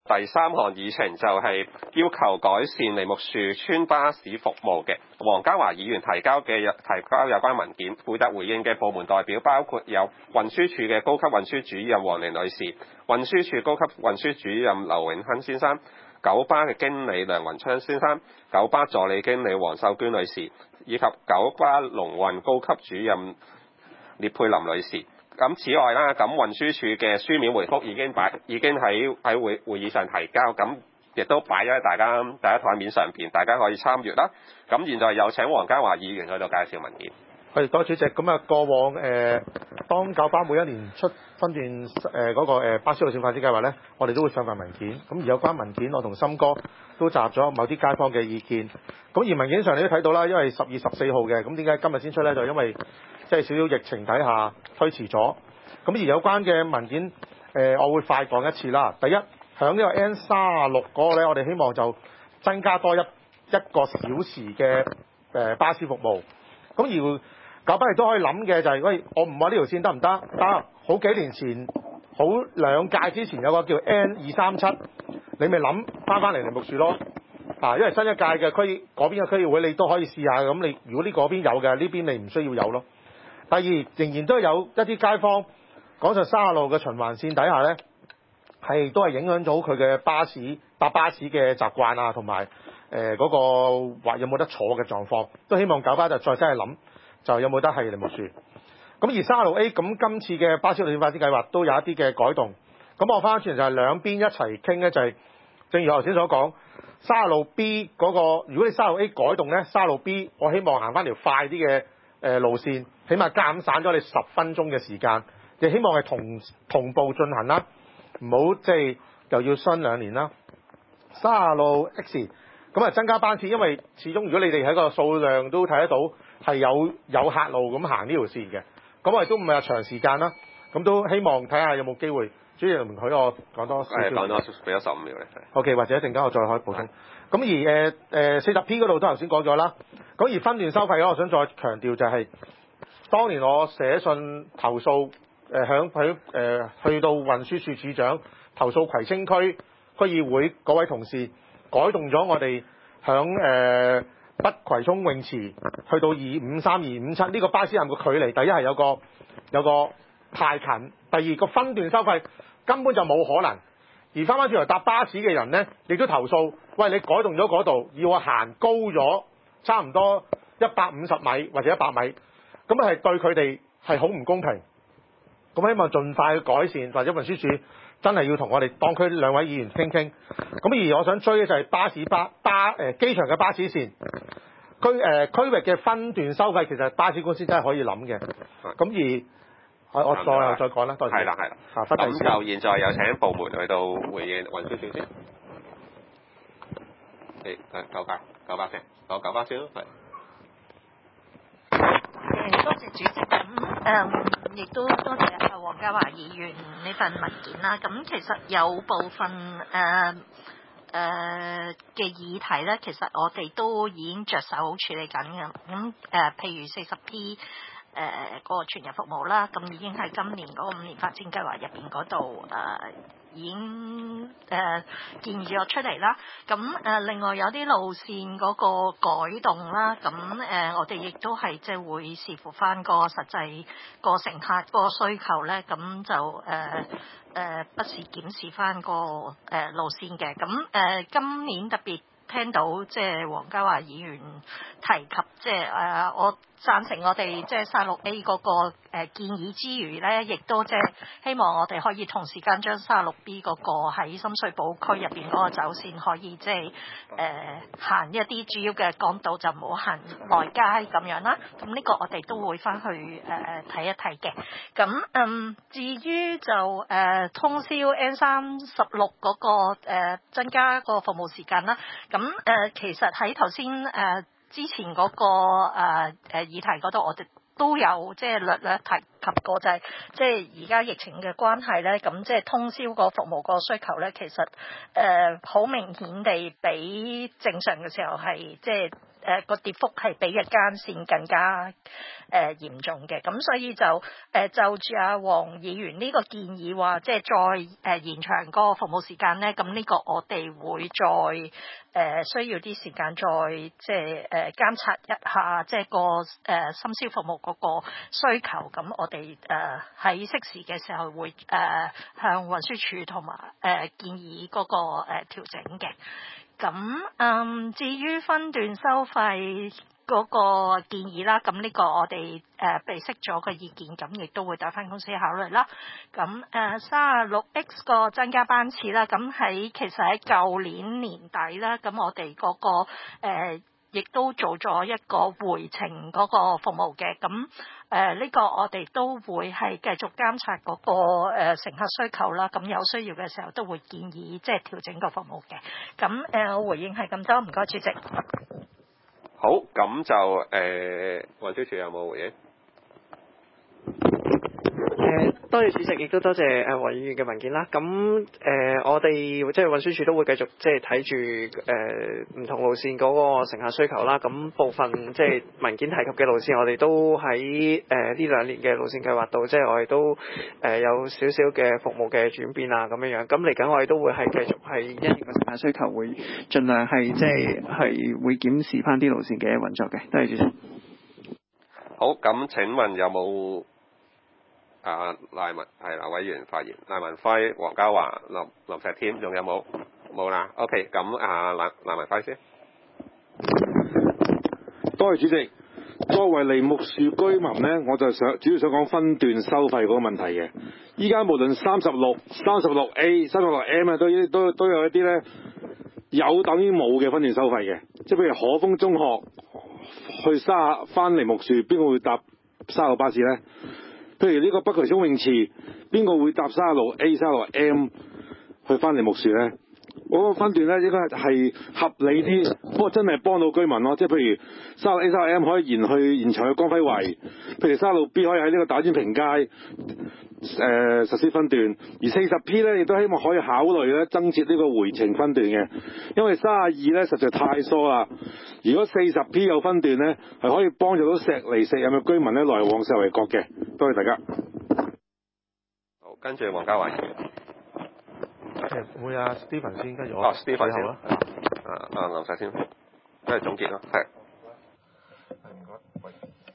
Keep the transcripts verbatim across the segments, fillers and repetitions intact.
第三項議程就係要求改善梨木樹村巴士服務嘅。黃家華議員提交嘅提交有關文件，負責回應嘅部門代表包括有運輸署嘅高級運輸主任黃玲女士、運輸署高級運輸主任劉永亨先生、九巴嘅經理梁雲昌先生、九巴助理經理黃秀娟女士，以及九巴龍運高級主任聶佩琳女士。咁此外啦，咁運輸署嘅書面回覆已經擺已經喺喺會會議上提交，咁亦都擺咗喺大家第一台面上邊，大家可以參閱啦。咁現在有請黃家華議員去到介紹文件。 係，多謝主席。咁啊，過往誒、呃、當九巴每一年出分段誒嗰個、呃、巴士路線發展計劃咧，我哋都會上份文件。咁而有關文件，我同森哥都集咗某啲街坊嘅意見。咁而文件上你都睇到啦，因為十月十四號嘅，咁點解今日先出咧？就因為即係少少疫情底下推遲咗。咁而有關嘅文件，誒、呃、我會快講一次啦。第一，響呢個 N 三十六嗰個咧，我哋希望就增加多一一個小時嘅誒、呃、巴士服務。咁而九巴亦都可以諗嘅就係、是，喂，我唔話呢條線得唔得？得，好幾年前，好兩屆之前有個叫 N 二三七，你咪諗翻翻嚟梨木樹咯。啊，因為新一屆嘅區嗰邊嘅區議會，你都可以試下。咁你如果呢嗰邊有嘅，呢邊你唔需要有咯。第二，仍然都有一啲街坊講實三十路嘅循環線底下咧，係都係影響到佢嘅巴士搭巴士嘅習慣啊，同埋誒嗰個話有冇得坐嘅狀況，都希望九巴就再真係諗。就有冇得係梨木樹？咁而三十六 A 咁今次嘅巴士路線發展計劃都有一啲嘅改動。咁我翻轉就係兩邊一齊傾咧，就係、是、正如我頭先所講，三十六 B 嗰、那個，如果你三十六 A 改動咧，三十六 B 我希望行翻條快啲嘅誒路線，起碼減散咗你十分鐘嘅時間，亦希望係同同步進行啦，唔好即係又要雙兩年啦。三十六 X 咁啊增加班次，因為始終如果你哋喺個數量都睇得到。係有有客路咁行呢條線嘅，咁我哋都唔係話長時間啦，咁都希望睇下有冇機會，主席容許我講多少少。 係講多俾咗十五秒你。 OK， 或者一陣間我再可以補充。咁而誒誒四十 P 嗰度都頭先講咗啦，咁而分段收費咧，我想再強調就係、是，當年我寫信投訴誒響喺誒去到運輸署署長投訴葵青區區議會嗰位同事改動咗我哋響誒。呃北葵涌泳池去到二五三二五七呢個巴士站嘅距離，第一係有個有個太近，第二個分段收費根本就冇可能。而翻返轉頭搭巴士嘅人呢，亦都投訴，喂，你改動咗嗰度，要我行高咗差唔多一百五十米或者一百米，咁係對佢哋係好唔公平。咁希望盡快去改善，或者運輸署真係要同我哋當區兩位議員傾傾。咁而我想追嘅就係巴士巴巴誒、呃、機場嘅巴士線區誒、呃、區域嘅分段收費，其實巴士公司真係可以諗嘅。咁而我我再再講啦，多謝。 係啦係啦。咁就現在有請部門去到回應運輸署先。誒誒九巴九巴先，九九巴先咯，係。 誒多謝主席，咁誒亦都多謝阿黃家華議員呢份文件啦。咁其實有部分誒誒嘅議題咧，其實我哋都已經着手處理緊嘅。咁誒、呃，譬如四十 P 誒、呃嗰個全日服務啦，咁已經喺今年嗰個五年發展計劃入邊嗰度誒已經誒、呃、建議咗出嚟啦。咁誒、呃、另外有啲路線嗰個改動啦，咁誒、呃、我哋亦都係即係會視乎翻個實際個乘客個需求咧，咁就誒。呃誒、呃、不時檢視翻個誒、呃、路線嘅，咁誒、呃、今年特別聽到即係黃家華議員提及，即係誒、呃、我贊成我哋即係三十六 A 嗰個誒建議之餘咧，亦都即係希望我哋可以同時間將三十六 B 嗰個喺深水埗區入邊嗰個走線可以即係誒行一啲主要嘅港島，就唔好行內街咁樣啦。咁呢個我哋都會翻去誒誒睇一睇嘅。咁嗯，至於就誒、呃、通宵 N 三十六嗰個、呃、增加個服務時間啦。咁誒、呃、其實喺頭先誒之前嗰、那個誒誒、呃、議題嗰度，我哋都有即係略略提及過，就係即係而家疫情嘅關係咧，咁即係通宵個服務個需求咧，其實誒好、呃、明顯地比正常嘅時候係即係誒個跌幅係比日間線更加誒、呃、嚴重嘅。咁所以就誒、呃、就住阿黃議員呢個建議話，即係再誒、呃、延長個服務時間咧，咁呢個我哋會再誒、呃、需要啲時間再即係誒、呃、監察一下，即係個誒、呃、深宵服務嗰個需求。咁我哋誒喺適時嘅時候會誒、呃、向運輸署同埋誒建議嗰、那個誒、呃、調整嘅。咁嗯，至於分段收費嗰個建議啦，咁呢個我哋誒備悉咗個意見，咁亦都會帶翻公司考慮啦。咁誒三十六 X 個增加班次啦，咁喺其實喺舊年年底啦，咁我哋嗰、那個誒亦、呃、都做咗一個回程嗰個服務嘅。咁誒呢個我哋都會係繼續監察嗰、那個、呃、乘客需求啦，咁有需要嘅時候都會建議即係調整個服務嘅。咁誒、呃、我回應係咁多，唔該主席。 好，咁就誒、呃、運輸署有冇回應？ 誒多謝主席，亦都多謝誒黃議員嘅文件啦。咁誒、呃、我哋即係運輸署都會繼續即係睇住誒唔同路線嗰個乘客需求啦。咁部分即係文件提及嘅路線，我哋都喺誒呢兩年嘅路線計劃度，即係我哋都誒、呃、有少少嘅服務嘅轉變啊咁樣樣。咁嚟緊我哋都會係繼續係因應個乘客需求，會盡量係即係係會檢視翻啲路線嘅運作嘅。多謝主席。 好，咁請問有冇？啊賴文係啦，委員發言，賴文輝、黃家華、林林石添，仲有冇？冇啦。OK，咁啊賴賴文輝先。 多謝主席。作為梨木樹居民呢，我就想主要想講分段收費嗰個問題嘅。依家無論三十六、三十六 A、三十六 M 啊，都都都有一啲呢有等於冇嘅分段收費嘅。即係譬如可豐中學去沙翻梨木樹，邊個會搭沙路巴士呢？譬如呢個北渠涌泳池，邊個會搭三十六 A、三十六 M 去翻梨木樹呢？嗰個分段呢應該係合理啲，不過真係幫到居民咯。即係譬如三十六 A、三十六 M 可以延去延長去光輝圍，譬如三十六 B 可以喺呢個打尖坪街誒、呃、實施分段，而四十 P 呢亦都希望可以考慮咧增設呢個回程分段嘅，因為三十二呢實在太疏啦。如果四十 P 有分段呢，係可以幫助到石梨石蔭嘅居民呢來往石圍角嘅。多謝大家。 好，跟住黃家華議員。 誒會啊 Stephen 先，跟住我。 哦 Stephen 先。 啦。 啊啊林石先，跟住總結咯，係。 係唔該。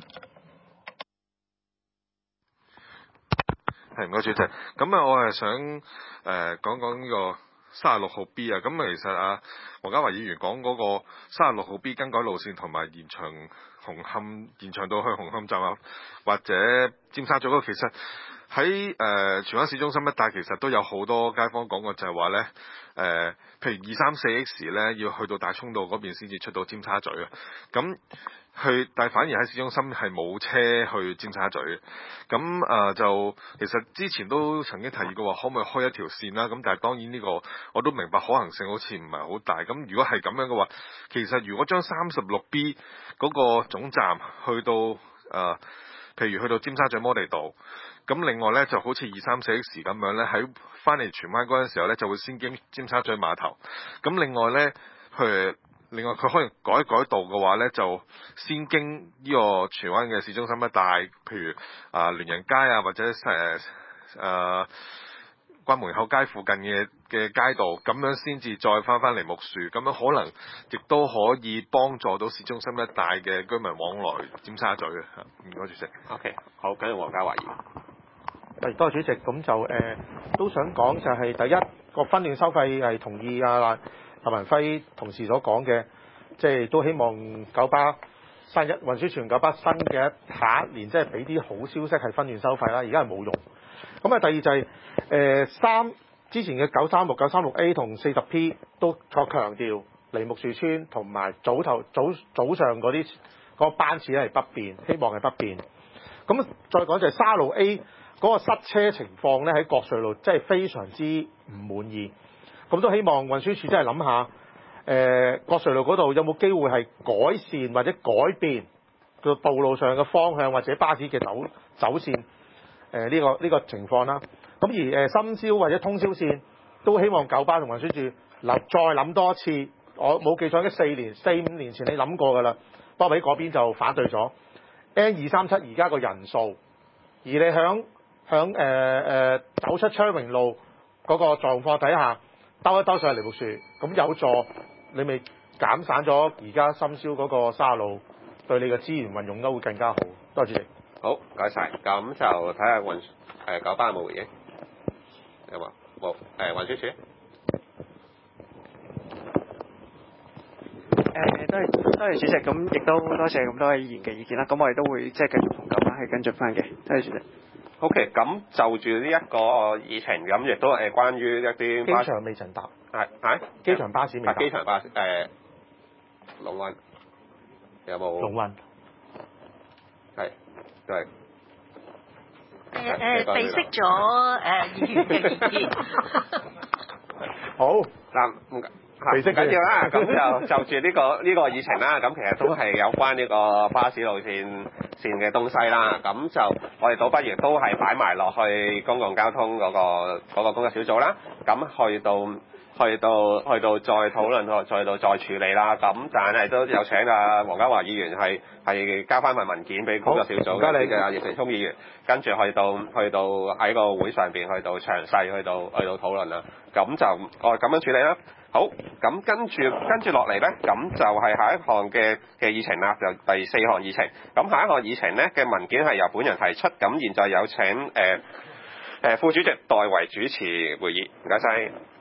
係唔該主席，咁啊我係想誒、呃、講講呢個三十六號 B 啊，咁其實啊黃家華議員講嗰個三十六號 B 更改路線同埋延長紅磡延長到去紅磡站啊，或者尖沙咀嗰個，其實喺誒、呃、荃灣市中心一帶其實都有好多街坊講過，就係話咧誒，譬如二三四 X 咧要去到大涌道嗰邊先至出到尖沙咀啊，咁去，但係反而喺市中心係冇車去尖沙咀嘅，咁啊、呃、就其實之前都曾經提議過話可唔可以開一條線啦，咁但係當然呢個我都明白可行性好似唔係好大，咁如果係咁樣嘅話，其實如果將三十六 B 嗰個總站去到誒、呃，譬如去到尖沙咀摩地道，咁另外咧就好似二三四 X 咁樣咧，喺翻嚟荃灣嗰陣時候咧就會先經尖沙咀碼頭，咁另外咧去。另外佢可以改一改道嘅話咧，就先經呢個荃灣嘅市中心一帶，譬如啊聯仁街啊，或者誒誒、呃、關門口街附近嘅嘅街道，咁樣先至再翻返嚟梨木樹，咁樣可能亦都可以幫助到市中心一帶嘅居民往來尖沙咀嘅。唔該主席。 OK， 好，跟住黃家華議員。 係多謝主席，咁就誒、呃、都想講就係第一個分段收費係同意啊。林文輝同事所講嘅，即係都希望九巴新一運輸署九巴新嘅下一年，即係俾啲好消息係分段收費啦。而家係冇用。咁啊，第二就係誒三之前嘅九三六、九三六 A 同四十 P 都確強調梨木樹村同埋早頭早早上嗰啲嗰個班次咧係不變，希望係不變。咁再講就係三十六 A 嗰個塞車情況咧喺國瑞路，真係非常之唔滿意。咁都希望運輸署真係諗下，誒、呃、國瑞路嗰度有冇機會係改善或者改變個道路上嘅方向或者巴士嘅走走線，誒、呃、呢、這個呢、這個情況啦。咁而誒深宵或者通宵線都希望九巴同運輸署諗再諗多一次， 我冇記錯，應該四年四五年前你諗過㗎啦，不過喺嗰邊就反對咗 N 二三七而家個人數，而你響響誒誒走出昌榮路嗰個狀況底下，兜一兜上嚟梨木樹，咁有助你咪減散咗而家深宵嗰個沙路，對你嘅資源運用都會更加好。多謝主席。 好，唔該晒。咁就睇下運誒九巴有冇回應，有冇？冇。誒運輸署。 誒多謝多謝主席，咁亦都多謝咁多位議員嘅意見啦。咁我哋都會即係繼續同九巴去跟進翻嘅。多謝主席。 OK，咁就住呢一個議程，咁亦都誒關於一啲機場未曾答。 係係機場巴士未答。 機場巴士誒龍運有冇？ 龍運係都係。 誒誒，備悉咗誒議員嘅意見。 好嗱，唔備悉緊要啦。咁就就住呢個呢個議程啦。咁其實都係有關呢個巴士路線線嘅東西啦。咁就我哋倒不如都係擺埋落去公共交通嗰個嗰個工作小組啦。咁去到去到去到再討論，再到再處理啦。咁但係都有請啊黃家華議員係係交翻份文件俾工作小組嘅嘅阿葉成聰議員，跟住去到去到喺個會上邊去到詳細去到去到討論啦。咁就我咁樣處理啦。好，咁跟住跟住落嚟咧，咁就係下一項嘅嘅議程啦，就第四項議程。咁下一項議程咧嘅文件係由本人提出，咁現在有請誒誒、呃呃、副主席代為主持會議，唔該晒。